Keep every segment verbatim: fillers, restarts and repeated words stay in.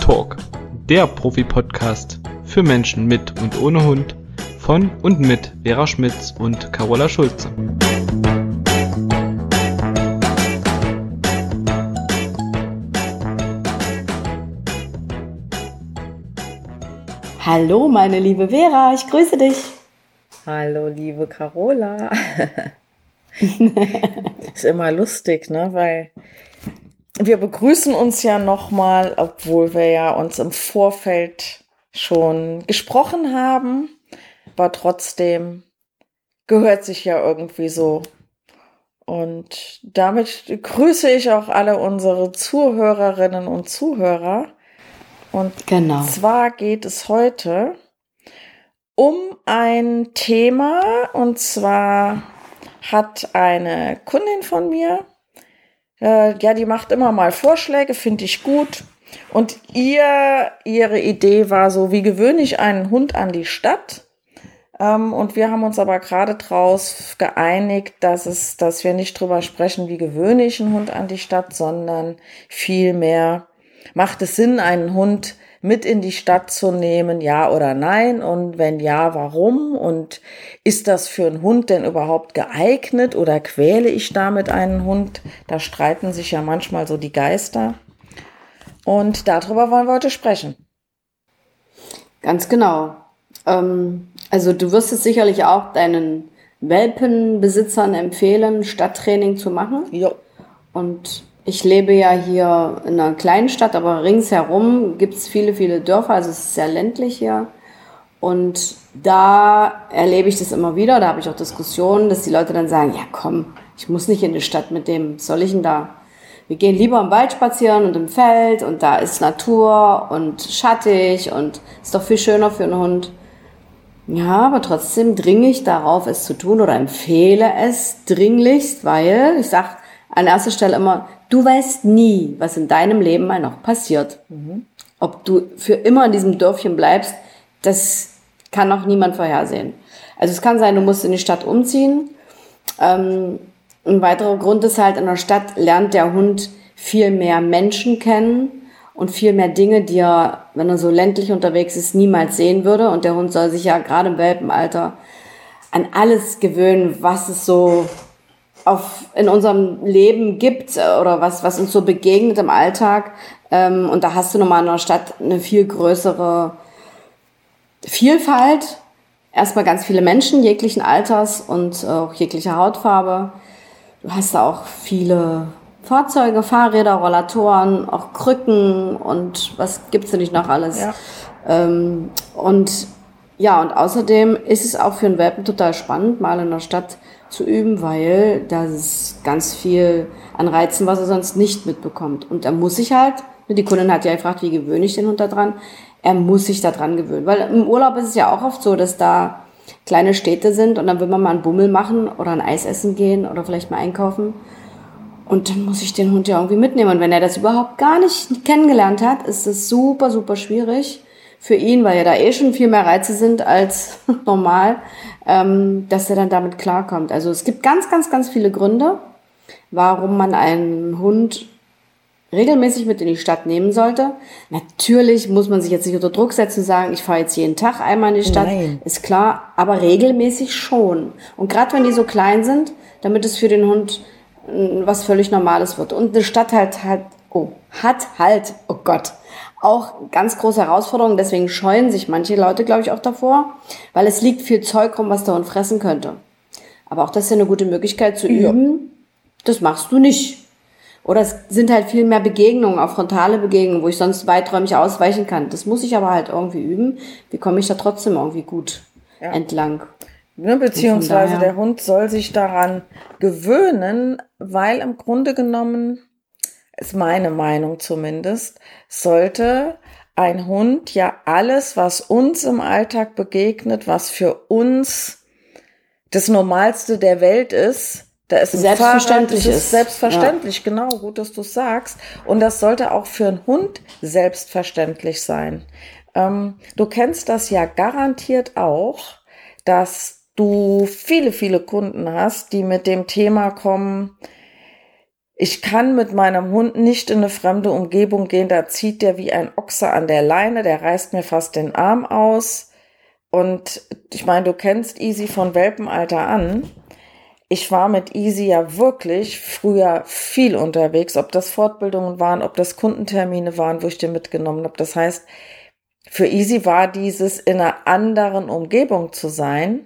Talk, der Profi-Podcast für Menschen mit und ohne Hund von und mit Vera Schmitz und Carola Schulze. Hallo meine liebe Vera, ich grüße dich. Hallo liebe Carola. Ist immer lustig, ne? Weil wir begrüßen uns ja nochmal, obwohl wir ja uns im Vorfeld schon gesprochen haben. Aber trotzdem gehört sich ja irgendwie so. Und damit grüße ich auch alle unsere Zuhörerinnen und Zuhörer. Und genau. zwar geht es heute um ein Thema, und zwar hat eine Kundin von mir, äh, ja, die macht immer mal Vorschläge, finde ich gut. Und ihr, ihre Idee war so, wie gewöhne ich einen Hund an die Stadt? Ähm, und wir haben uns aber gerade draus geeinigt, dass es, dass wir nicht drüber sprechen, wie gewöhne ich einen Hund an die Stadt, sondern vielmehr, macht es Sinn, einen Hund mit in die Stadt zu nehmen, ja oder nein? Und wenn ja, warum? Und ist das für einen Hund denn überhaupt geeignet oder quäle ich damit einen Hund? Da streiten sich ja manchmal so die Geister. Und darüber wollen wir heute sprechen. Ganz genau. Ähm, also du wirst es sicherlich auch deinen Welpenbesitzern empfehlen, Stadttraining zu machen. Jo. Und ich lebe ja hier in einer kleinen Stadt, aber ringsherum gibt es viele, viele Dörfer, also es ist sehr ländlich hier. Und da erlebe ich das immer wieder, da habe ich auch Diskussionen, dass die Leute dann sagen, ja komm, ich muss nicht in die Stadt mit dem, was soll ich denn da? Wir gehen lieber im Wald spazieren und im Feld und da ist Natur und schattig und ist doch viel schöner für einen Hund. Ja, aber trotzdem dringe ich darauf, es zu tun oder empfehle es dringlichst, weil ich sage an erster Stelle immer, du weißt nie, was in deinem Leben mal noch passiert. Mhm. Ob du für immer in diesem Dörfchen bleibst, das kann noch niemand vorhersehen. Also es kann sein, du musst in die Stadt umziehen. Ähm, ein weiterer Grund ist halt, in der Stadt lernt der Hund viel mehr Menschen kennen und viel mehr Dinge, die er, wenn er so ländlich unterwegs ist, niemals sehen würde. Und der Hund soll sich ja gerade im Welpenalter an alles gewöhnen, was es so auf, in unserem Leben gibt oder was, was uns so begegnet im Alltag. Ähm, und da hast du nochmal in der Stadt eine viel größere Vielfalt. Erstmal ganz viele Menschen jeglichen Alters und auch jeglicher Hautfarbe. Du hast da auch viele Fahrzeuge, Fahrräder, Rollatoren, auch Krücken und was gibt's denn nicht noch alles. Ja. Ähm, und ja, und außerdem ist es auch für einen Welpen total spannend, mal in der Stadt zu üben, weil da ist ganz viel an Reizen, was er sonst nicht mitbekommt. Und er muss sich halt, die Kundin hat ja gefragt, wie gewöhne ich den Hund da dran? Er muss sich da dran gewöhnen, weil im Urlaub ist es ja auch oft so, dass da kleine Städte sind und dann will man mal einen Bummel machen oder ein Eis essen gehen oder vielleicht mal einkaufen. Und dann muss ich den Hund ja irgendwie mitnehmen. Und wenn er das überhaupt gar nicht kennengelernt hat, ist es super, super schwierig für ihn, weil ja da eh schon viel mehr Reize sind als normal, ähm, dass er dann damit klarkommt. Also es gibt ganz, ganz, ganz viele Gründe, warum man einen Hund regelmäßig mit in die Stadt nehmen sollte. Natürlich muss man sich jetzt nicht unter Druck setzen und sagen, ich fahre jetzt jeden Tag einmal in die Stadt. Nein. Ist klar, aber regelmäßig schon. Und gerade wenn die so klein sind, damit es für den Hund äh, was völlig Normales wird. Und eine Stadt halt, halt, oh, hat halt, oh Gott, auch ganz große Herausforderungen. Deswegen scheuen sich manche Leute, glaube ich, auch davor, weil es liegt viel Zeug rum, was der Hund fressen könnte. Aber auch das ist ja eine gute Möglichkeit zu Ja. üben. Das machst du nicht. Oder es sind halt viel mehr Begegnungen, auch frontale Begegnungen, wo ich sonst weiträumig ausweichen kann. Das muss ich aber halt irgendwie üben. Wie komme ich da trotzdem irgendwie gut Ja. entlang? Ne, beziehungsweise daher- der Hund soll sich daran gewöhnen, weil im Grunde genommen, ist meine Meinung zumindest, sollte ein Hund ja alles, was uns im Alltag begegnet, was für uns das Normalste der Welt ist, da ist ein Selbstverständlich Fahrrad, das ist. ist. Selbstverständlich, genau, gut, dass du sagst. Und das sollte auch für einen Hund selbstverständlich sein. Ähm, du kennst das ja garantiert auch, dass du viele, viele Kunden hast, die mit dem Thema kommen, Ich kann mit meinem Hund nicht in eine fremde Umgebung gehen, da zieht der wie ein Ochse an der Leine, der reißt mir fast den Arm aus. Und ich meine, du kennst Easy von Welpenalter an. Ich war mit Easy ja wirklich früher viel unterwegs, ob das Fortbildungen waren, ob das Kundentermine waren, wo ich den mitgenommen habe. Das heißt, für Easy war dieses in einer anderen Umgebung zu sein,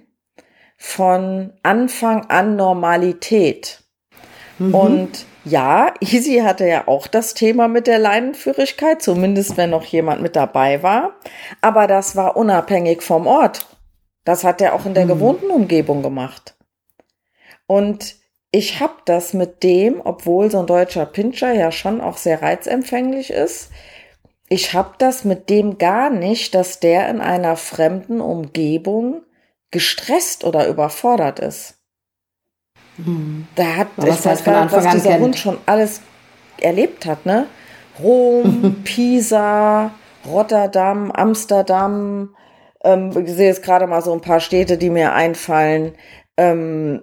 von Anfang an Normalität. Mhm. Und ja, Easy hatte ja auch das Thema mit der Leinenführigkeit, zumindest wenn noch jemand mit dabei war. Aber das war unabhängig vom Ort. Das hat er auch in der mhm. gewohnten Umgebung gemacht. Und ich habe das mit dem, obwohl so ein deutscher Pinscher ja schon auch sehr reizempfänglich ist, ich habe das mit dem gar nicht, dass der in einer fremden Umgebung gestresst oder überfordert ist. Hm. Da hat, was ich weiß gar nicht, was dieser Hund schon alles erlebt hat, ne? Rom, Pisa, Rotterdam, Amsterdam, ähm, ich sehe jetzt gerade mal so ein paar Städte, die mir einfallen. Ähm,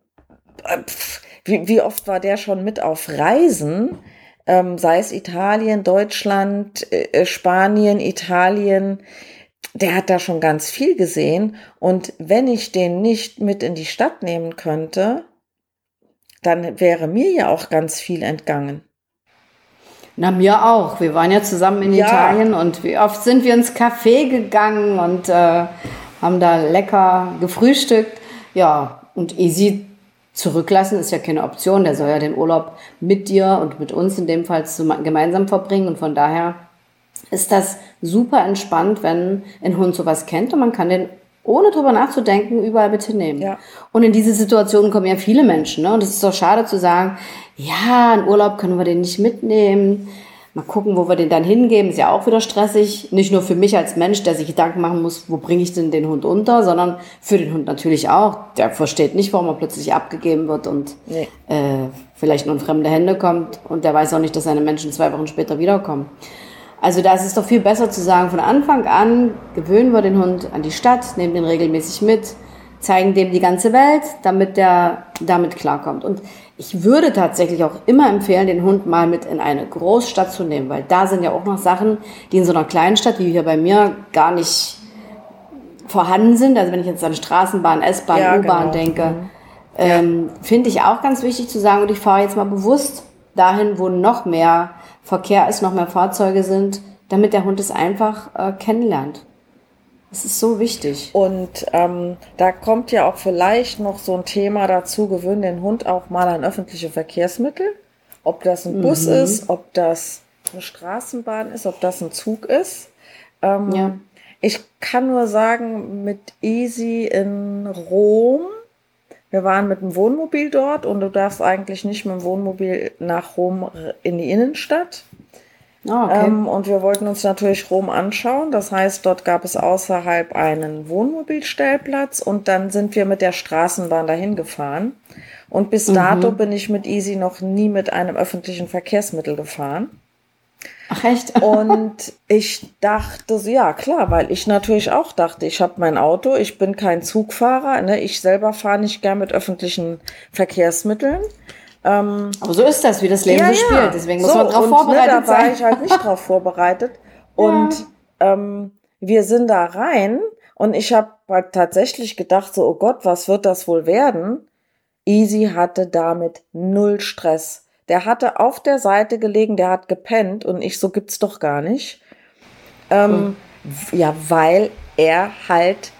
pf, wie, wie oft war der schon mit auf Reisen? Ähm, sei es Italien, Deutschland, äh, Spanien, Italien. Der hat da schon ganz viel gesehen. Und wenn ich den nicht mit in die Stadt nehmen könnte, dann wäre mir ja auch ganz viel entgangen. Na, mir auch. Wir waren ja zusammen in ja. Italien und wie oft sind wir ins Café gegangen und äh, haben da lecker gefrühstückt. Ja, und Easy zurücklassen ist ja keine Option. Der soll ja den Urlaub mit dir und mit uns in dem Fall gemeinsam verbringen. Und von daher ist das super entspannt, wenn ein Hund sowas kennt und man kann den ohne drüber nachzudenken, überall bitte nehmen. Ja. Und in diese Situation kommen ja viele Menschen. Ne? Und es ist doch schade zu sagen, ja, in Urlaub können wir den nicht mitnehmen. Mal gucken, wo wir den dann hingeben. Ist ja auch wieder stressig. Nicht nur für mich als Mensch, der sich Gedanken machen muss, wo bringe ich denn den Hund unter, sondern für den Hund natürlich auch. Der versteht nicht, warum er plötzlich abgegeben wird und nee. äh, vielleicht nur in fremde Hände kommt. Und der weiß auch nicht, dass seine Menschen zwei Wochen später wiederkommen. Also da ist es doch viel besser zu sagen, von Anfang an gewöhnen wir den Hund an die Stadt, nehmen den regelmäßig mit, zeigen dem die ganze Welt, damit der damit klarkommt. Und ich würde tatsächlich auch immer empfehlen, den Hund mal mit in eine Großstadt zu nehmen, weil da sind ja auch noch Sachen, die in so einer kleinen Stadt, wie hier bei mir, gar nicht vorhanden sind. Also wenn ich jetzt an Straßenbahn, S-Bahn, ja, U-Bahn genau. denke, mhm. ähm, finde ich auch ganz wichtig zu sagen, und ich fahre jetzt mal bewusst dahin, wo noch mehr Verkehr ist, noch mehr Fahrzeuge sind, damit der Hund es einfach äh, kennenlernt. Das ist so wichtig. Und ähm, da kommt ja auch vielleicht noch so ein Thema dazu, gewöhnen den Hund auch mal an öffentliche Verkehrsmittel. Ob das ein Bus mhm. ist, ob das eine Straßenbahn ist, ob das ein Zug ist. Ähm, ja. Ich kann nur sagen, mit Easy in Rom, wir waren mit dem Wohnmobil dort und du darfst eigentlich nicht mit dem Wohnmobil nach Rom in die Innenstadt. Oh, okay. ähm, und wir wollten uns natürlich Rom anschauen. Das heißt, dort gab es außerhalb einen Wohnmobilstellplatz und dann sind wir mit der Straßenbahn dahin gefahren. Und bis dato mhm. bin ich mit Easy noch nie mit einem öffentlichen Verkehrsmittel gefahren. Ach echt? Und ich dachte, ja klar, weil ich natürlich auch dachte, ich habe mein Auto, ich bin kein Zugfahrer, ne? Ich selber fahre nicht gern mit öffentlichen Verkehrsmitteln. Ähm, Aber so ist das, wie das Leben ja, so spielt, ja. deswegen muss so, man darauf und, vorbereitet ne, da sein. war ich halt nicht drauf vorbereitet. Und ja. ähm, wir sind da rein und ich habe halt tatsächlich gedacht, so, oh Gott, was wird das wohl werden? Easy hatte damit null Stress. Der hatte auf der Seite gelegen, der hat gepennt und ich, so gibt's doch gar nicht. Ähm, hm. Ja, weil er halt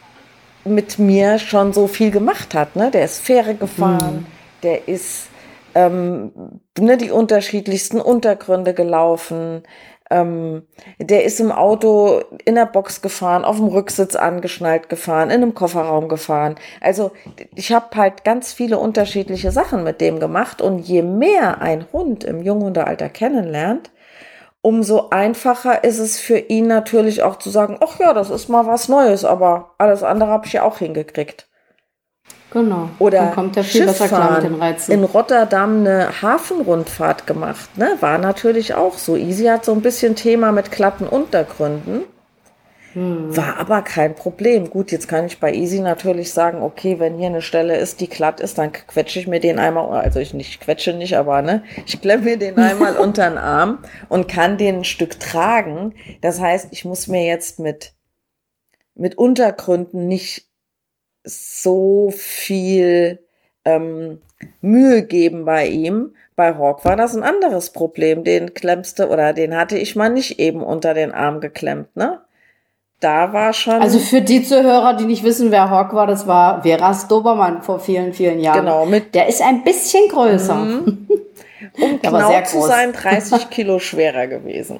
mit mir schon so viel gemacht hat, ne? Der ist Fähre gefahren, hm. der ist ähm, ne, die unterschiedlichsten Untergründe gelaufen, ähm, der ist im Auto in der Box gefahren, auf dem Rücksitz angeschnallt gefahren, in einem Kofferraum gefahren. Also ich habe halt ganz viele unterschiedliche Sachen mit dem gemacht und je mehr ein Hund im Junghundealter kennenlernt, umso einfacher ist es für ihn natürlich auch zu sagen, ach ja, das ist mal was Neues, aber alles andere habe ich ja auch hingekriegt. Genau. Oder dann kommt er viel besser klar mit den Reizen. In Rotterdam eine Hafenrundfahrt gemacht, ne? War natürlich auch so. Easy hat so ein bisschen Thema mit glatten Untergründen. Hm. War aber kein Problem. Gut, jetzt kann ich bei Easy natürlich sagen, okay, wenn hier eine Stelle ist, die glatt ist, dann quetsche ich mir den einmal, also ich nicht quetsche nicht, aber ne, ich klemme mir den einmal unter den Arm und kann den ein Stück tragen. Das heißt, ich muss mir jetzt mit, mit Untergründen nicht so viel ähm, Mühe geben bei ihm. Bei Hawk war das ein anderes Problem. Den klemmste oder den hatte ich mal nicht eben unter den Arm geklemmt, ne? Da war schon. Also für die Zuhörer, die nicht wissen, wer Hawk war, das war Veras Dobermann vor vielen, vielen Jahren. Genau, mit. Der ist ein bisschen größer. Mhm. Um genau zu sein, dreißig Kilo schwerer gewesen.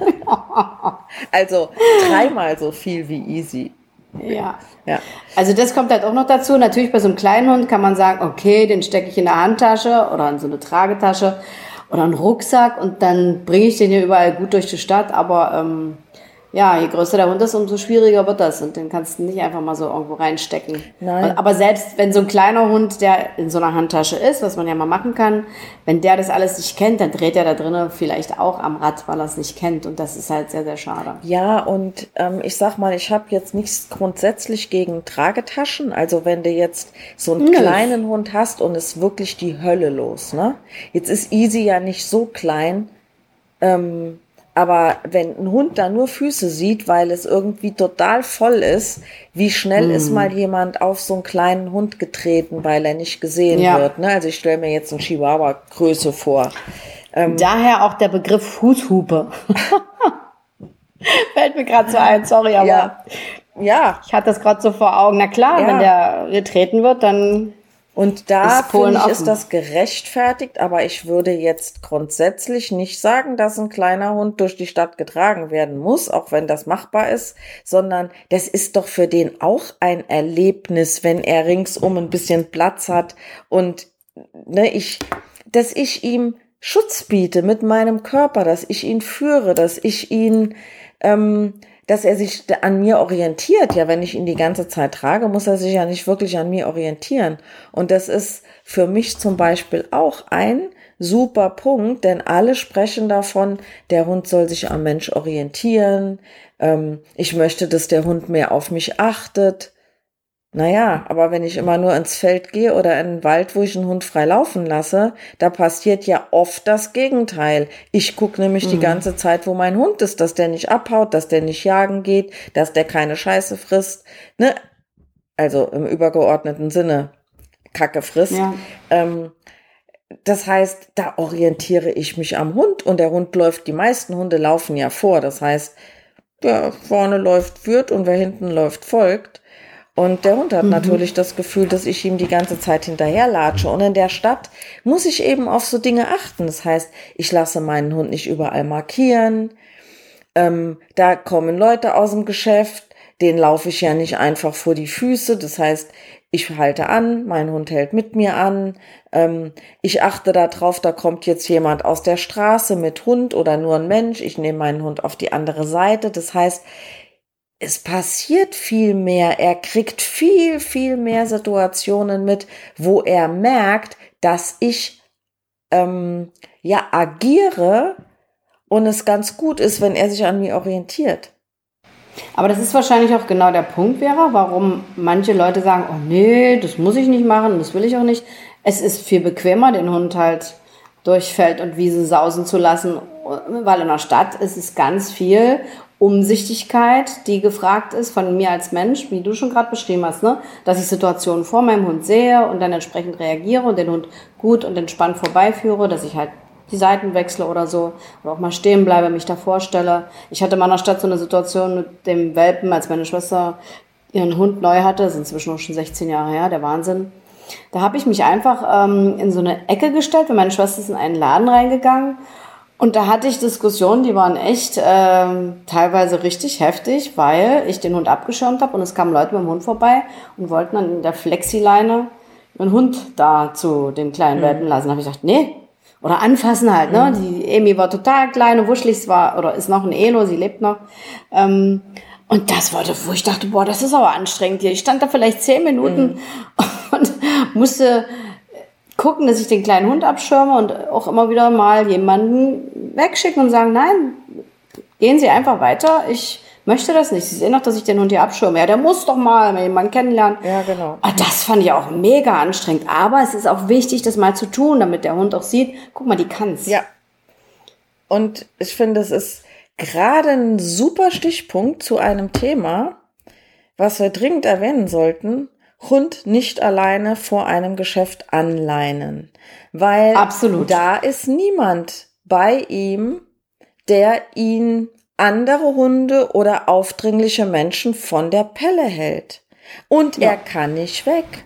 Also dreimal so viel wie Easy. Ja. Ja. Also das kommt halt auch noch dazu. Natürlich bei so einem kleinen Hund kann man sagen, okay, den stecke ich in eine Handtasche oder in so eine Tragetasche oder einen Rucksack und dann bringe ich den hier überall gut durch die Stadt. Aber ähm, ja, je größer der Hund ist, umso schwieriger wird das und den kannst du nicht einfach mal so irgendwo reinstecken. Nein. Aber selbst wenn so ein kleiner Hund, der in so einer Handtasche ist, was man ja mal machen kann, wenn der das alles nicht kennt, dann dreht er da drinnen vielleicht auch am Rad, weil er es nicht kennt und das ist halt sehr, sehr schade. Ja, und ähm, ich sag mal, ich habe jetzt nichts grundsätzlich gegen Tragetaschen, also wenn du jetzt so einen Nö. kleinen Hund hast und ist wirklich die Hölle los, ne? Jetzt ist Easy ja nicht so klein, ähm, aber wenn ein Hund da nur Füße sieht, weil es irgendwie total voll ist, wie schnell mm. ist mal jemand auf so einen kleinen Hund getreten, weil er nicht gesehen ja. wird. Ne? Also ich stelle mir jetzt einen Chihuahua-Größe vor. Ähm, Daher auch der Begriff Fußhupe. Fällt mir gerade so ein, sorry, aber ja. ja. ich hatte das gerade so vor Augen. Na klar, ja. wenn der getreten wird, dann... Und da finde ich, ist das gerechtfertigt, aber ich würde jetzt grundsätzlich nicht sagen, dass ein kleiner Hund durch die Stadt getragen werden muss, auch wenn das machbar ist, sondern das ist doch für den auch ein Erlebnis, wenn er ringsum ein bisschen Platz hat und ne, ich, dass ich ihm Schutz biete mit meinem Körper, dass ich ihn führe, dass ich ihn ähm, dass er sich an mir orientiert. Ja, wenn ich ihn die ganze Zeit trage, muss er sich ja nicht wirklich an mir orientieren. Und das ist für mich zum Beispiel auch ein super Punkt, denn alle sprechen davon, der Hund soll sich am Mensch orientieren. Ähm, ich möchte, dass der Hund mehr auf mich achtet. Naja, aber wenn ich immer nur ins Feld gehe oder in den Wald, wo ich einen Hund frei laufen lasse, da passiert ja oft das Gegenteil. Ich gucke nämlich mhm. die ganze Zeit, wo mein Hund ist, dass der nicht abhaut, dass der nicht jagen geht, dass der keine Scheiße frisst, ne? Also im übergeordneten Sinne Kacke frisst. Ja. Ähm, das heißt, da orientiere ich mich am Hund und der Hund läuft, die meisten Hunde laufen ja vor. Das heißt, wer vorne läuft, führt und wer hinten läuft, folgt. Und der Hund hat mhm. natürlich das Gefühl, dass ich ihm die ganze Zeit hinterherlatsche. Und in der Stadt muss ich eben auf so Dinge achten. Das heißt, ich lasse meinen Hund nicht überall markieren. Ähm, da kommen Leute aus dem Geschäft, denen laufe ich ja nicht einfach vor die Füße. Das heißt, ich halte an, mein Hund hält mit mir an. Ähm, ich achte darauf, da kommt jetzt jemand aus der Straße mit Hund oder nur ein Mensch. Ich nehme meinen Hund auf die andere Seite. Das heißt, es passiert viel mehr, er kriegt viel, viel mehr Situationen mit, wo er merkt, dass ich ähm, ja agiere und es ganz gut ist, wenn er sich an mir orientiert. Aber das ist wahrscheinlich auch genau der Punkt, Vera, warum manche Leute sagen, oh nee, das muss ich nicht machen, das will ich auch nicht. Es ist viel bequemer, den Hund halt durch Feld und Wiese sausen zu lassen, weil in der Stadt ist es ganz viel Umsichtigkeit, die gefragt ist von mir als Mensch, wie du schon gerade beschrieben hast, ne? Dass ich Situationen vor meinem Hund sehe und dann entsprechend reagiere und den Hund gut und entspannt vorbeiführe, dass ich halt die Seiten wechsle oder so oder auch mal stehen bleibe, mich da vorstelle. Ich hatte in meiner Stadt so eine Situation mit dem Welpen, als meine Schwester ihren Hund neu hatte, das ist inzwischen auch schon sechzehn Jahre her, der Wahnsinn. Da habe ich mich einfach ähm, in so eine Ecke gestellt, weil meine Schwester ist in einen Laden reingegangen. Und da hatte ich Diskussionen, die waren echt ähm, teilweise richtig heftig, weil ich den Hund abgeschirmt habe und es kamen Leute mit dem Hund vorbei und wollten dann in der Flexileine einen Hund da zu dem kleinen Welpen lassen. Da habe ich gedacht, nee. Oder anfassen halt, ne? Mhm. Die Emi war total klein und wuschelig, war, oder ist noch ein Elo, sie lebt noch. Ähm, und das war, wo ich dachte, boah, das ist aber anstrengend hier. Ich stand da vielleicht zehn Minuten mhm. und musste gucken, dass ich den kleinen Hund abschirme und auch immer wieder mal jemanden wegschicken und sagen, nein, gehen Sie einfach weiter, ich möchte das nicht. Sie sehen doch, dass ich den Hund hier abschirme. Ja, der muss doch mal jemanden kennenlernen. Ja, genau. Ah, das fand ich auch mega anstrengend. Aber es ist auch wichtig, das mal zu tun, damit der Hund auch sieht, guck mal, die kann's. Ja. Und ich finde, es ist gerade ein super Stichpunkt zu einem Thema, was wir dringend erwähnen sollten. Hund nicht alleine vor einem Geschäft anleinen. Weil Absolut. Da ist niemand bei ihm, der ihn andere Hunde oder aufdringliche Menschen von der Pelle hält. Und ja. er kann nicht weg.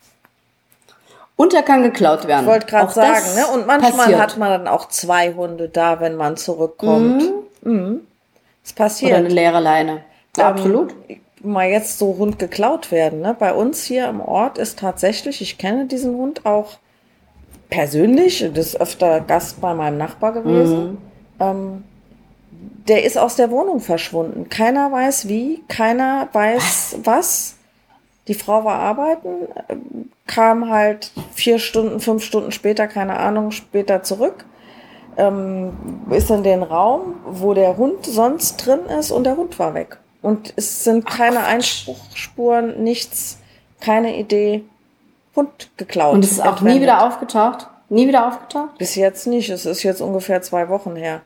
Und er kann geklaut werden. Ich wollte gerade sagen, ne? Und manchmal passiert. Hat man dann auch zwei Hunde da, wenn man zurückkommt. Mhm. Mhm. Das passiert. Oder eine leere Leine. Ähm, Absolut. Mal jetzt so Hund geklaut werden. Ne? Bei uns hier im Ort ist tatsächlich, ich kenne diesen Hund auch persönlich, das ist öfter Gast bei meinem Nachbar gewesen. Mhm. Ähm, der ist aus der Wohnung verschwunden. Keiner weiß wie, keiner weiß was. was. Die Frau war arbeiten, kam halt vier Stunden, fünf Stunden später, keine Ahnung, später zurück. Ähm, ist in den Raum, wo der Hund sonst drin ist und der Hund war weg. Und es sind keine Ach, Einspruchspuren, nichts, keine Idee. Hund geklaut. Und es ist auch entwendet. Nie wieder aufgetaucht? Nie wieder aufgetaucht? Bis jetzt nicht. Es ist jetzt ungefähr zwei Wochen her.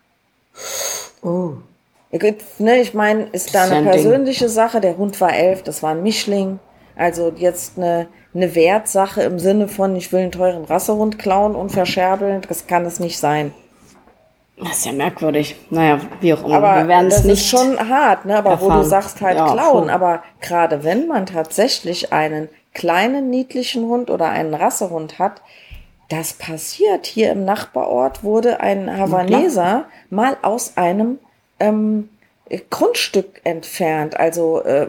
Oh. Ich, ne, ich meine, ist da eine persönliche Ding. Sache. Der Hund war elf, das war ein Mischling. Also jetzt eine, eine Wertsache im Sinne von, ich will einen teuren Rassehund klauen und verscherbeln. Das kann es nicht sein. Das ist ja merkwürdig. Naja, wie auch immer. Aber wir werden es nicht ist schon hart, ne? Aber erfahren. Wo du sagst halt ja, klauen. Schon. Aber gerade wenn man tatsächlich einen kleinen, niedlichen Hund oder einen Rassehund hat, das passiert. Hier im Nachbarort wurde ein Havaneser mal aus einem ähm, Grundstück entfernt. Also äh,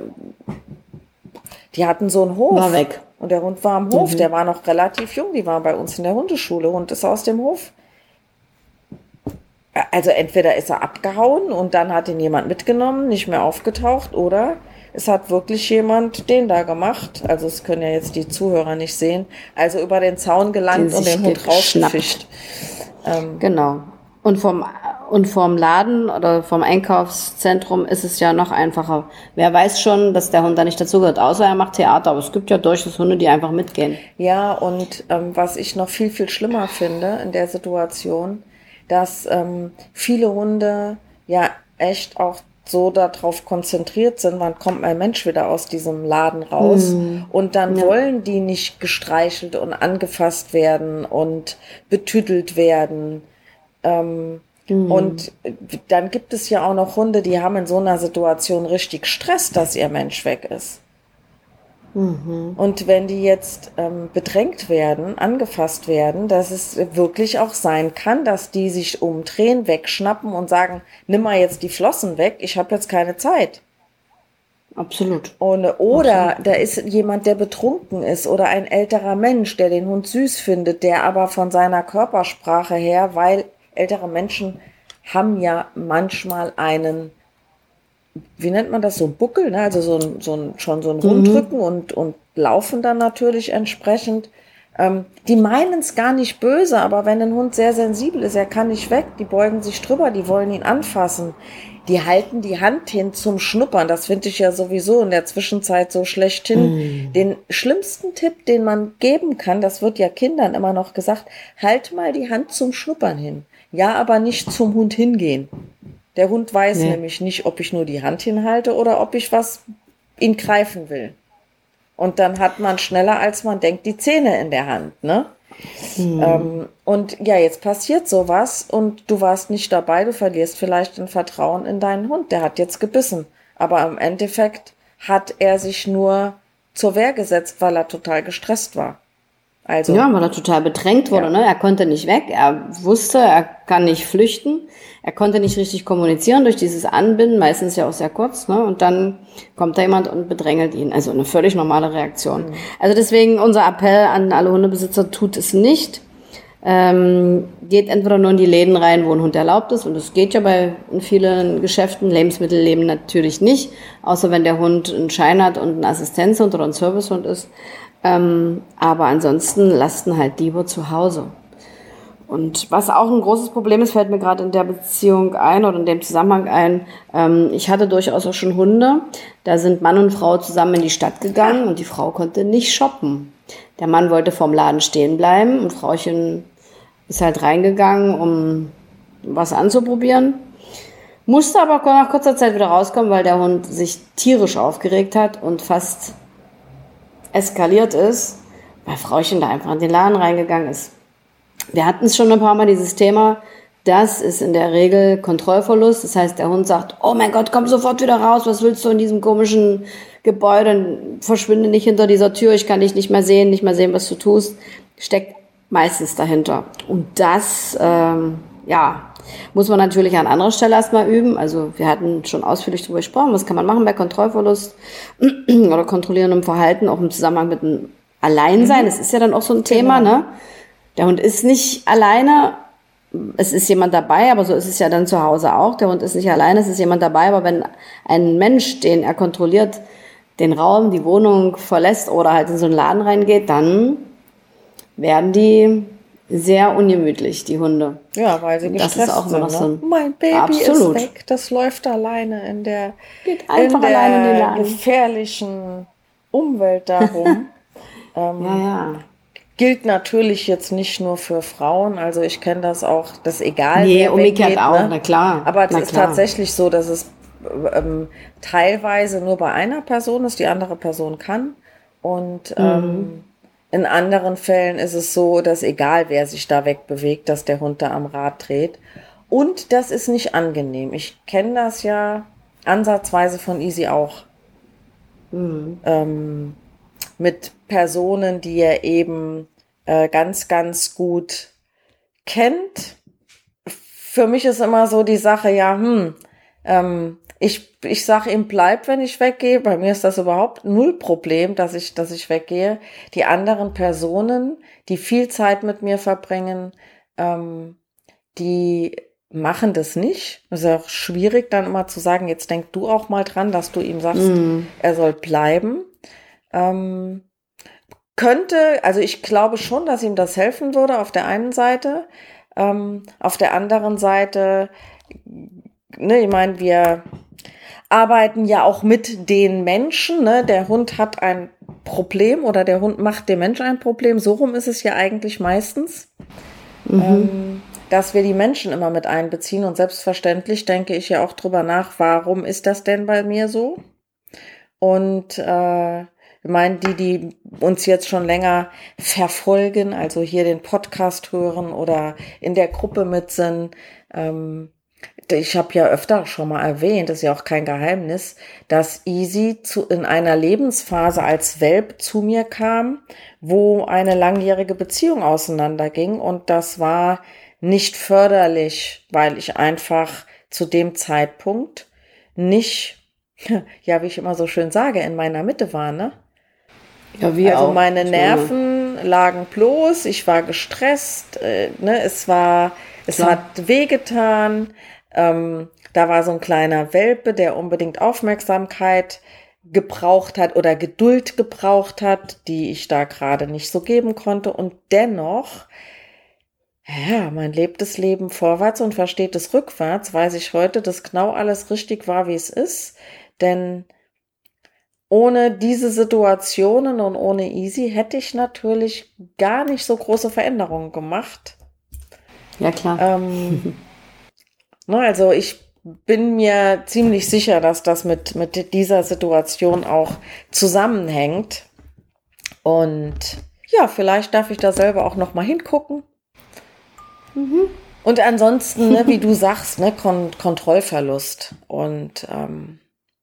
die hatten so einen Hof. War weg. Und der Hund war am Hof. Mhm. Der war noch relativ jung. Die waren bei uns in der Hundeschule. Hund ist aus dem Hof. Also entweder ist er abgehauen und dann hat ihn jemand mitgenommen, nicht mehr aufgetaucht, oder es hat wirklich jemand den da gemacht. Also es können ja jetzt die Zuhörer nicht sehen. Also über den Zaun gelangt den und den Hund rausgefischt. Ähm. Genau. Und vom, und vom Laden oder vom Einkaufszentrum ist es ja noch einfacher. Wer weiß schon, dass der Hund da nicht dazugehört, außer er macht Theater. Aber es gibt ja durchaus Hunde, die einfach mitgehen. Ja, und ähm, was ich noch viel, viel schlimmer finde in der Situation, dass ähm, viele Hunde ja echt auch so darauf konzentriert sind, wann kommt mein Mensch wieder aus diesem Laden raus. Mm. Und dann ja. wollen die nicht gestreichelt und angefasst werden und betüdelt werden. Ähm, mm. Und dann gibt es ja auch noch Hunde, die haben in so einer Situation richtig Stress, dass ihr Mensch weg ist. Mhm. Und wenn die jetzt ähm, bedrängt werden, angefasst werden, dass es wirklich auch sein kann, dass die sich umdrehen, wegschnappen und sagen, nimm mal jetzt die Flossen weg, ich habe jetzt keine Zeit. Absolut. Und, oder Absolut. Da ist jemand, der betrunken ist oder ein älterer Mensch, der den Hund süß findet, der aber von seiner Körpersprache her, weil ältere Menschen haben ja manchmal einen, wie nennt man das, so ein Buckel, ne? Also so ein, so ein, schon so ein Rundrücken mhm. und, und laufen dann natürlich entsprechend. Ähm, die meinen es gar nicht böse, aber wenn ein Hund sehr sensibel ist, er kann nicht weg, die beugen sich drüber, die wollen ihn anfassen. Die halten die Hand hin zum Schnuppern, das finde ich ja sowieso in der Zwischenzeit so schlechthin. Mhm. Den schlimmsten Tipp, den man geben kann, das wird ja Kindern immer noch gesagt, halt mal die Hand zum Schnuppern hin. Ja, aber nicht zum Hund hingehen. Der Hund weiß nee. nämlich nicht, ob ich nur die Hand hinhalte oder ob ich was ihn greifen will. Und dann hat man schneller, als man denkt, die Zähne in der Hand, ne? Hm. Ähm, und ja, jetzt passiert sowas und du warst nicht dabei, du verlierst vielleicht ein Vertrauen in deinen Hund. Der hat jetzt gebissen. Aber im Endeffekt hat er sich nur zur Wehr gesetzt, weil er total gestresst war. Also, ja, weil er total bedrängt wurde, ja. ne? Er konnte nicht weg, er wusste, er kann nicht flüchten, er konnte nicht richtig kommunizieren durch dieses Anbinden, meistens ja auch sehr kurz, ne? Und dann kommt da jemand und bedrängelt ihn. Also eine völlig normale Reaktion. Mhm. Also deswegen unser Appell an alle Hundebesitzer, tut es nicht. Ähm, geht entweder nur in die Läden rein, wo ein Hund erlaubt ist, und das geht ja bei in vielen Geschäften. Lebensmittelläden natürlich nicht, außer wenn der Hund einen Schein hat und ein Assistenzhund oder ein Servicehund ist. Ähm, aber ansonsten lasst ihn halt lieber zu Hause. Und was auch ein großes Problem ist, fällt mir gerade in der Beziehung ein oder in dem Zusammenhang ein. Ähm, ich hatte durchaus auch schon Hunde. Da sind Mann und Frau zusammen in die Stadt gegangen und die Frau konnte nicht shoppen. Der Mann wollte vorm Laden stehen bleiben und Frauchen ist halt reingegangen, um was anzuprobieren. Musste aber nach kurzer Zeit wieder rauskommen, weil der Hund sich tierisch aufgeregt hat und fast eskaliert ist, weil Frauchen da einfach in den Laden reingegangen ist. Wir hatten es schon ein paar Mal, dieses Thema. Das ist in der Regel Kontrollverlust. Das heißt, der Hund sagt, oh mein Gott, komm sofort wieder raus. Was willst du in diesem komischen Gebäude? Verschwinde nicht hinter dieser Tür. Ich kann dich nicht mehr sehen, nicht mehr sehen, was du tust. Steckt meistens dahinter. Und das, ähm, ja, muss man natürlich an anderer Stelle erstmal üben. Also wir hatten schon ausführlich darüber gesprochen. Was kann man machen bei Kontrollverlust oder kontrollierendem Verhalten, auch im Zusammenhang mit dem Alleinsein. Das ist ja dann auch so ein Thema, genau. Ne? Der Hund ist nicht alleine, es ist jemand dabei, aber so ist es ja dann zu Hause auch. Der Hund ist nicht alleine, es ist jemand dabei, aber wenn ein Mensch, den er kontrolliert, den Raum, die Wohnung verlässt oder halt in so einen Laden reingeht, dann werden die sehr ungemütlich, die Hunde. Ja, weil sie gestresst das ist auch sind. immer Ne? so ein, mein Baby absolut. ist weg, das läuft alleine in der, Geht einfach in der alleine in den Laden. gefährlichen Umwelt darum. ähm, ja, ja. Gilt natürlich jetzt nicht nur für Frauen, also ich kenne das auch, das egal Nee, wer umgekehrt weggeht, auch, ne? na klar. Aber es na ist klar. tatsächlich so, dass es ähm, teilweise nur bei einer Person ist, die andere Person kann. Und ähm, Mhm. in anderen Fällen ist es so, dass egal wer sich da wegbewegt, dass der Hund da am Rad dreht. Und das ist nicht angenehm. Ich kenne das ja ansatzweise von Easy auch. Mhm. Ähm, mit Personen, die er eben äh, ganz, ganz gut kennt. Für mich ist immer so die Sache, ja, hm, ähm, ich, ich sage ihm, bleib, wenn ich weggehe. Bei mir ist das überhaupt null Problem, dass ich, dass ich weggehe. Die anderen Personen, die viel Zeit mit mir verbringen, ähm, die machen das nicht. Es ist auch schwierig, dann immer zu sagen, jetzt denk du auch mal dran, dass du ihm sagst, Mhm. er soll bleiben. Ähm, könnte, also ich glaube schon, dass ihm das helfen würde auf der einen Seite. Ähm, auf der anderen Seite, ne, ich meine, wir arbeiten ja auch mit den Menschen, ne? Der Hund hat ein Problem oder der Hund macht dem Menschen ein Problem. So rum ist es ja eigentlich meistens, Mhm. ähm, dass wir die Menschen immer mit einbeziehen. Und selbstverständlich denke ich ja auch drüber nach, warum ist das denn bei mir so? Und äh, ich meine, die, die uns jetzt schon länger verfolgen, also hier den Podcast hören oder in der Gruppe mit sind, ähm, ich habe ja öfter schon mal erwähnt, das ist ja auch kein Geheimnis, dass Easy zu, in einer Lebensphase als Welp zu mir kam, wo eine langjährige Beziehung auseinanderging und das war nicht förderlich, weil ich einfach zu dem Zeitpunkt nicht, ja, wie ich immer so schön sage, in meiner Mitte war, ne? Ja, wie Also auch. meine Ich meine, Nerven lagen bloß, ich war gestresst, äh, ne, es war, es Klar. hat wehgetan, ähm, da war so ein kleiner Welpe, der unbedingt Aufmerksamkeit gebraucht hat oder Geduld gebraucht hat, die ich da gerade nicht so geben konnte und dennoch, ja, man lebt das Leben vorwärts und versteht es rückwärts, weiß ich heute, dass genau alles richtig war, wie es ist, denn ohne diese Situationen und ohne Easy hätte ich natürlich gar nicht so große Veränderungen gemacht. Ja, klar. Ähm, ne, also ich bin mir ziemlich sicher, dass das mit, mit dieser Situation auch zusammenhängt. Und ja, vielleicht darf ich da selber auch noch mal hingucken. Mhm. Und ansonsten, ne, wie du sagst, ne, Kon- Kontrollverlust. Und ähm,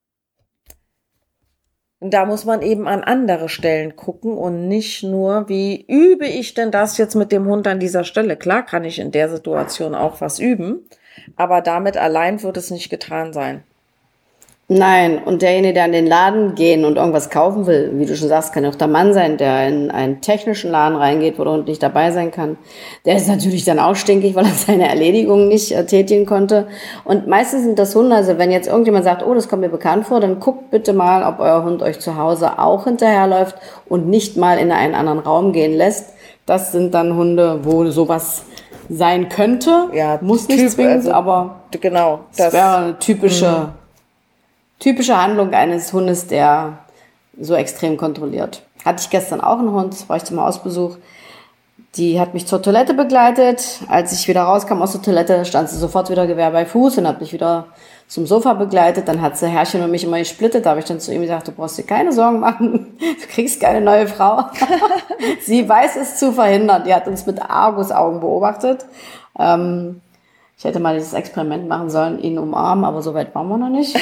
da muss man eben an andere Stellen gucken und nicht nur, wie übe ich denn das jetzt mit dem Hund an dieser Stelle? Klar kann ich in der Situation auch was üben, aber damit allein wird es nicht getan sein. Nein, und derjenige, der in den Laden gehen und irgendwas kaufen will, wie du schon sagst, kann auch der Mann sein, der in einen technischen Laden reingeht, wo der Hund nicht dabei sein kann. Der ist natürlich dann auch stinkig, weil er seine Erledigung nicht äh, tätigen konnte. Und meistens sind das Hunde, also wenn jetzt irgendjemand sagt, oh, das kommt mir bekannt vor, dann guckt bitte mal, ob euer Hund euch zu Hause auch hinterherläuft und nicht mal in einen anderen Raum gehen lässt. Das sind dann Hunde, wo sowas sein könnte. Ja, muss nicht Typ, zwingend, also, aber genau, das wäre eine typische, Mhm. typische Handlung eines Hundes, der so extrem kontrolliert. Hatte ich gestern auch einen Hund, das war ich zum Hausbesuch. Die hat mich zur Toilette begleitet. Als ich wieder rauskam aus der Toilette, stand sie sofort wieder Gewehr bei Fuß und hat mich wieder zum Sofa begleitet. Dann hat sie Herrchen und mich immer gesplittet. Da habe ich dann zu ihm gesagt, du brauchst dir keine Sorgen machen. Du kriegst keine neue Frau. Sie weiß es zu verhindern. Die hat uns mit Argusaugen beobachtet. Ähm, ich hätte mal dieses Experiment machen sollen, ihn umarmen, aber so weit waren wir noch nicht.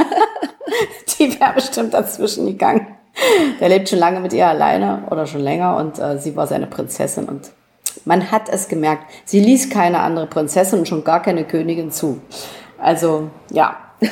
Die wäre bestimmt dazwischen gegangen. Der lebt schon lange mit ihr alleine oder schon länger und äh, sie war seine Prinzessin und man hat es gemerkt. Sie ließ keine andere Prinzessin und schon gar keine Königin zu. Also, ja.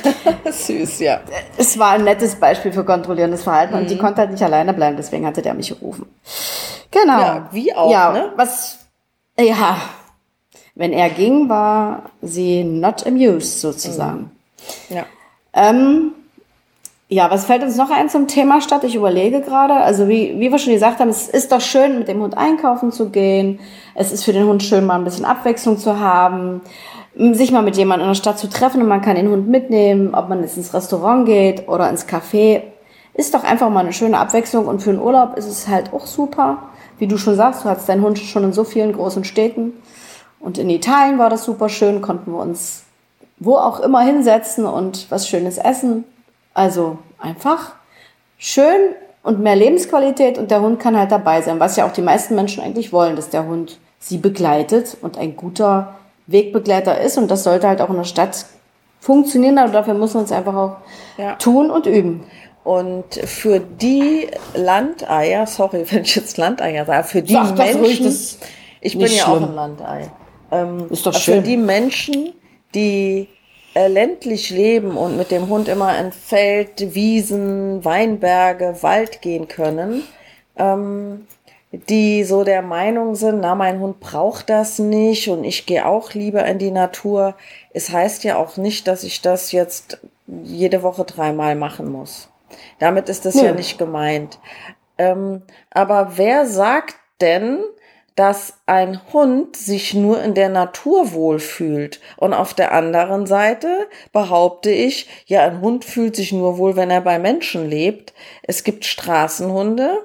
Süß, ja. Es war ein nettes Beispiel für kontrollierendes Verhalten mhm. und die konnte halt nicht alleine bleiben, deswegen hatte der mich gerufen. Genau. Ja, wie auch, ja, ne? Was, ja, wenn er ging, war sie not amused sozusagen. Mhm. Ja. Ähm, Ja, was fällt uns noch ein zum Thema Stadt? Ich überlege gerade. Also wie, wie wir schon gesagt haben, es ist doch schön, mit dem Hund einkaufen zu gehen. Es ist für den Hund schön, mal ein bisschen Abwechslung zu haben, sich mal mit jemandem in der Stadt zu treffen und man kann den Hund mitnehmen, ob man jetzt ins Restaurant geht oder ins Café. Ist doch einfach mal eine schöne Abwechslung und für einen Urlaub ist es halt auch super. Wie du schon sagst, du hattest deinen Hund schon in so vielen großen Städten und in Italien war das super schön, konnten wir uns wo auch immer hinsetzen und was Schönes essen. Also einfach schön und mehr Lebensqualität und der Hund kann halt dabei sein, was ja auch die meisten Menschen eigentlich wollen, dass der Hund sie begleitet und ein guter Wegbegleiter ist und das sollte halt auch in der Stadt funktionieren, aber dafür muss man es einfach auch ja. tun und üben. Und für die Landeier, sorry, wenn ich jetzt Landeier sage, für die Sag Menschen, ruhig, das ich bin ja schlimm. auch ein Landei, ähm, ist doch für schön. die Menschen, die äh, ländlich leben und mit dem Hund immer in Feld, Wiesen, Weinberge, Wald gehen können, ähm, die so der Meinung sind, na, mein Hund braucht das nicht und ich gehe auch lieber in die Natur. Es heißt ja auch nicht, dass ich das jetzt jede Woche dreimal machen muss. Damit ist das ja, ja nicht gemeint. Ähm, aber wer sagt denn, dass ein Hund sich nur in der Natur wohlfühlt? Und auf der anderen Seite behaupte ich, ja, ein Hund fühlt sich nur wohl, wenn er bei Menschen lebt. Es gibt Straßenhunde,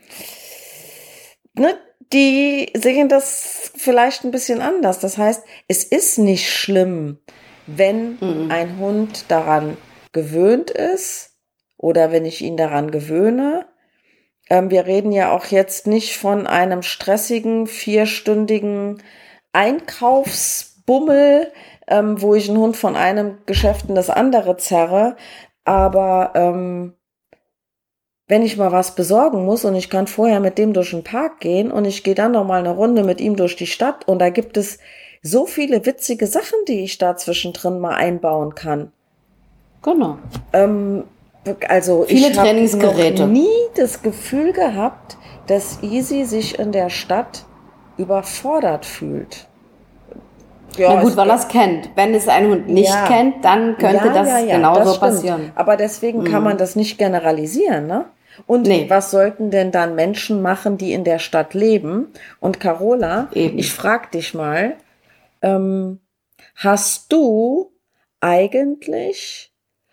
ne, die sehen das vielleicht ein bisschen anders. Das heißt, es ist nicht schlimm, wenn mhm. ein Hund daran gewöhnt ist oder wenn ich ihn daran gewöhne. Ähm, wir reden ja auch jetzt nicht von einem stressigen, vierstündigen Einkaufsbummel, ähm, wo ich einen Hund von einem Geschäft in das andere zerre. Aber ähm, wenn ich mal was besorgen muss und ich kann vorher mit dem durch den Park gehen und ich gehe dann noch mal eine Runde mit ihm durch die Stadt und da gibt es so viele witzige Sachen, die ich da zwischendrin mal einbauen kann. Genau. Ähm, also viele ich habe noch nie das Gefühl gehabt, dass Easy sich in der Stadt überfordert fühlt. Ja, Na gut, weil er es kennt. Wenn es ein Hund nicht ja. kennt, dann könnte ja, das ja, ja, genauso das passieren. Aber deswegen mhm. kann man das nicht generalisieren, ne? Und nee. was sollten denn dann Menschen machen, die in der Stadt leben? Und Carola, Eben. ich frage dich mal, ähm, hast du eigentlich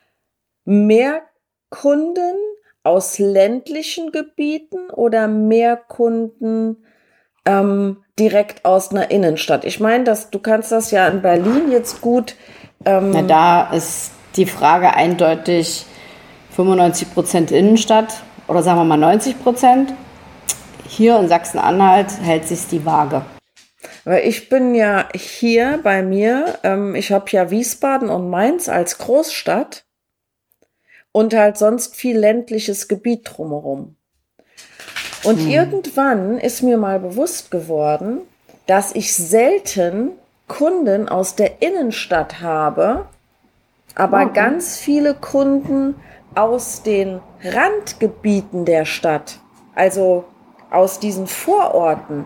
mehr Kunden aus ländlichen Gebieten oder mehr Kunden ähm, direkt aus einer Innenstadt? Ich meine, dass du kannst das ja in Berlin jetzt gut. Ähm Na, da ist die Frage eindeutig fünfundneunzig Prozent Innenstadt oder sagen wir mal neunzig Prozent. Hier in Sachsen-Anhalt hält sich die Waage. Weil ich bin ja hier bei mir, ähm, ich habe ja Wiesbaden und Mainz als Großstadt. Und halt sonst viel ländliches Gebiet drumherum. Und hm. irgendwann ist mir mal bewusst geworden, dass ich selten Kunden aus der Innenstadt habe, aber okay. ganz viele Kunden aus den Randgebieten der Stadt, also aus diesen Vororten.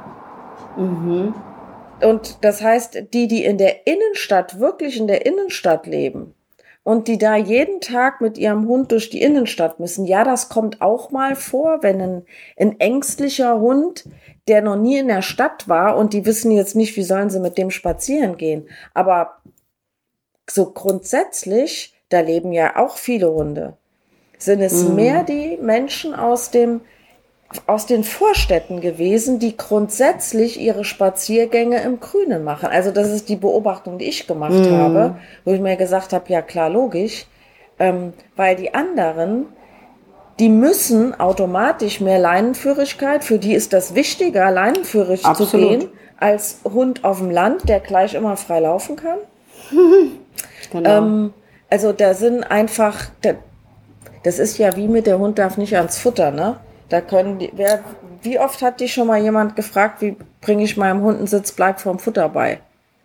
Mhm. Und das heißt, die, die in der Innenstadt, wirklich in der Innenstadt leben, und die da jeden Tag mit ihrem Hund durch die Innenstadt müssen. Ja, das kommt auch mal vor, wenn ein, ein ängstlicher Hund, der noch nie in der Stadt war und die wissen jetzt nicht, wie sollen sie mit dem spazieren gehen. Aber so grundsätzlich, da leben ja auch viele Hunde. Sind es mhm. mehr die Menschen aus dem aus den Vorstädten gewesen, die grundsätzlich ihre Spaziergänge im Grünen machen. Also das ist die Beobachtung, die ich gemacht mm. habe, wo ich mir gesagt habe, ja klar, logisch, ähm, weil die anderen, die müssen automatisch mehr Leinenführigkeit, für die ist das wichtiger, leinenführig Absolut. zu gehen, als Hund auf dem Land, der gleich immer frei laufen kann. Genau. Ähm, also da sind einfach, das ist ja wie mit der Hund darf nicht ans Futter, ne? Da können die, wer, wie oft hat dich schon mal jemand gefragt, wie bringe ich meinem Hund einen Sitzbleib vom Futter bei?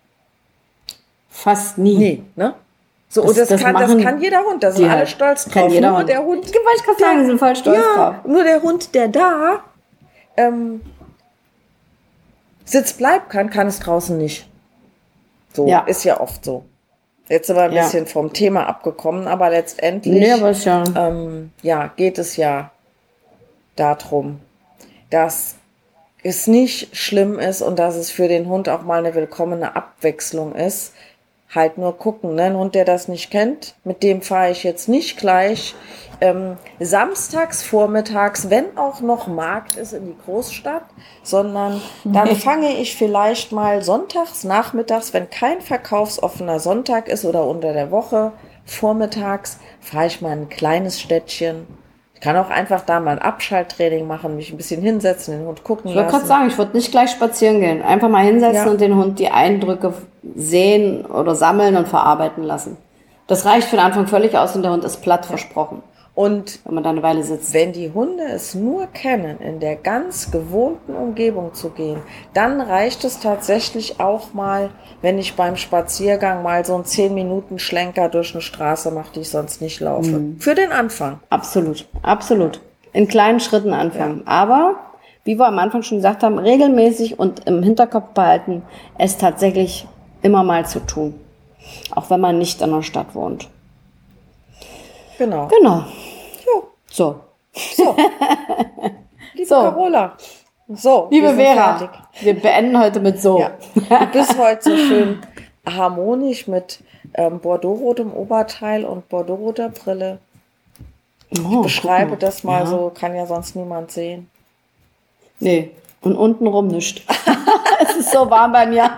Fast nie. Nee, ne? So, das, und das, das, kann, das kann jeder Hund, da sind alle stolz drauf. Kann jeder nur Hund. Der Hund, ich wollte gerade sagen, die sind voll stolz ja, drauf. Nur der Hund, der da ähm, Sitzbleib kann, kann es draußen nicht. So, ja. Ist ja oft so. Jetzt sind wir ein ja. bisschen vom Thema abgekommen, aber letztendlich nee, aber ist ja. Ähm, ja, geht es ja darum, dass es nicht schlimm ist und dass es für den Hund auch mal eine willkommene Abwechslung ist. Halt nur gucken, ne? Ein Hund, der das nicht kennt, mit dem fahre ich jetzt nicht gleich ähm, samstags vormittags, wenn auch noch Markt ist, in die Großstadt, sondern dann nee. fange ich vielleicht mal sonntags, nachmittags, wenn kein verkaufsoffener Sonntag ist oder unter der Woche, vormittags, fahre ich mal in ein kleines Städtchen. Ich kann auch einfach da mal ein Abschalttraining machen, mich ein bisschen hinsetzen, den Hund gucken lassen. Ich wollte gerade sagen, ich würde nicht gleich spazieren gehen. Einfach mal hinsetzen ja. und den Hund die Eindrücke sehen oder sammeln und verarbeiten lassen. Das reicht für den Anfang völlig aus und der Hund ist platt, ja. versprochen. Und wenn man da eine Weile sitzt. Wenn die Hunde es nur kennen, in der ganz gewohnten Umgebung zu gehen, dann reicht es tatsächlich auch mal, wenn ich beim Spaziergang mal so einen zehn Minuten Schlenker durch eine Straße mache, die ich sonst nicht laufe. Mhm. Für den Anfang. Absolut, absolut. In kleinen Schritten anfangen. Ja. Aber, wie wir am Anfang schon gesagt haben, regelmäßig und im Hinterkopf behalten, es tatsächlich immer mal zu tun. Auch wenn man nicht in der Stadt wohnt. Genau. Genau. Jo. So. So. Liebe so. Carola. So. Liebe wir Vera. Fertig. Wir beenden heute mit so. Ja. Du bist heute so schön harmonisch mit ähm, bordeauxrotem Oberteil und bordeauxroter Brille. Ich oh, beschreibe das mal ja. so, kann ja sonst niemand sehen. Nee. Und untenrum nichts. Es ist so warm bei mir.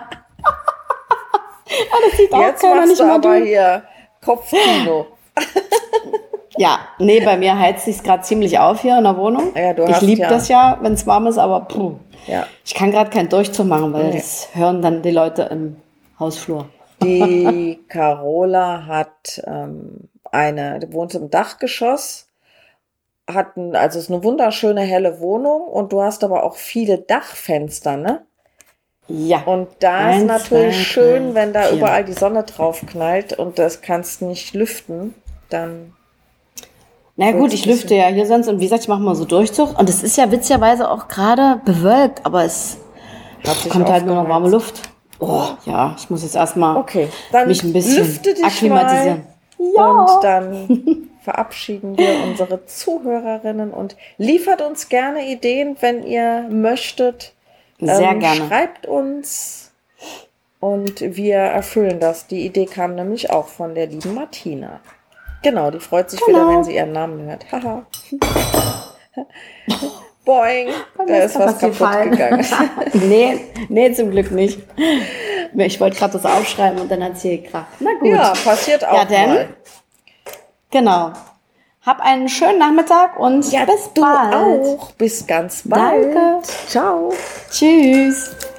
Das sieht auch Jetzt keiner machst nicht du mal aber durch. Hier Kopfkino. Ja, nee, bei mir heizt sich gerade ziemlich auf hier in der Wohnung. Ja, du ich hast liebe ja. das ja, wenn es warm ist, aber puh, ja. ich kann gerade keinen Durchzug machen, weil nee. das hören dann die Leute im Hausflur. Die Carola hat ähm, eine, die wohnt im Dachgeschoss, hat ein, also es ist eine wunderschöne helle Wohnung und du hast aber auch viele Dachfenster, ne? Ja. Und da Eins, ist natürlich zwei, schön, drei, wenn da vier. überall die Sonne drauf knallt und das kannst nicht lüften, dann... Na gut, ich lüfte ja hier sonst und wie gesagt, ich mache mal so Durchzug und es ist ja witzigerweise auch gerade bewölkt, aber es kommt halt nur noch warme Luft. Oh, ja, ich muss jetzt erstmal okay, mich ein bisschen akklimatisieren. Ja. Und dann verabschieden wir unsere Zuhörerinnen und liefert uns gerne Ideen, wenn ihr möchtet. Sehr ähm, gerne. Schreibt uns und wir erfüllen das. Die Idee kam nämlich auch von der lieben Martina. Genau, die freut sich genau. wieder, wenn sie ihren Namen hört. Haha. Boing, da ist was kaputt fallen. gegangen. nee, nee, zum Glück nicht. Ich wollte gerade das aufschreiben und dann hat es hier gekracht. Na gut. Ja, passiert auch ja, denn, mal. Genau. Hab einen schönen Nachmittag und ja, bis du bald. auch. Bis ganz bald. Danke. Ciao. Tschüss.